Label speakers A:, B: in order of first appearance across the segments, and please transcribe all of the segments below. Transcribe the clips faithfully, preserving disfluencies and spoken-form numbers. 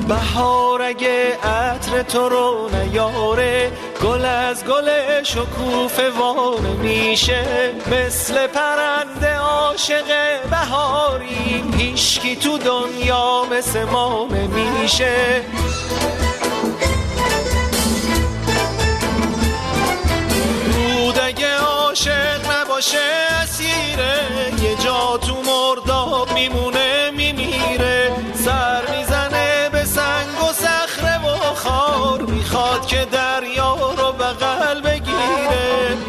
A: بهار اگه عطر تو رو نیاره، گل از گل شکوفه وانه میشه. مثل پرنده عاشق بهاریم، هیچکی تو دنیا مثل ما نمیشه. رود اگه عاشق نباشه اسیره، یه جا تو مرداب میمونه میمیره. سر میزنه به سنگ و صخره و خار، میخواد که دریا رو بغل بگیره.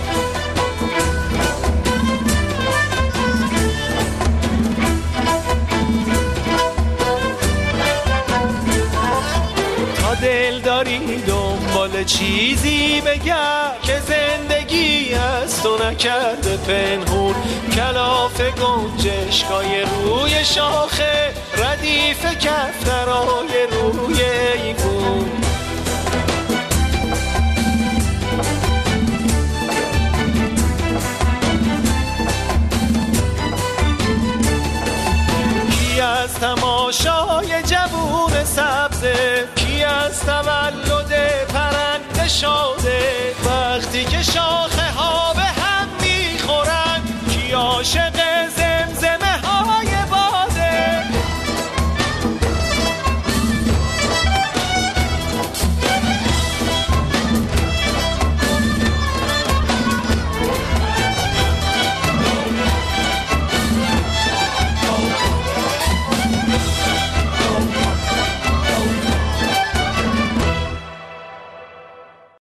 A: تا دل داری دنبال چیزی بگرد که زندگی از تو نکرده پنهون. کلاف گنجشکای روی شاخه، ردیف کفترای روی ایوون. کی از تماشای جوون سبزه، کی از تولد پرنده شاده.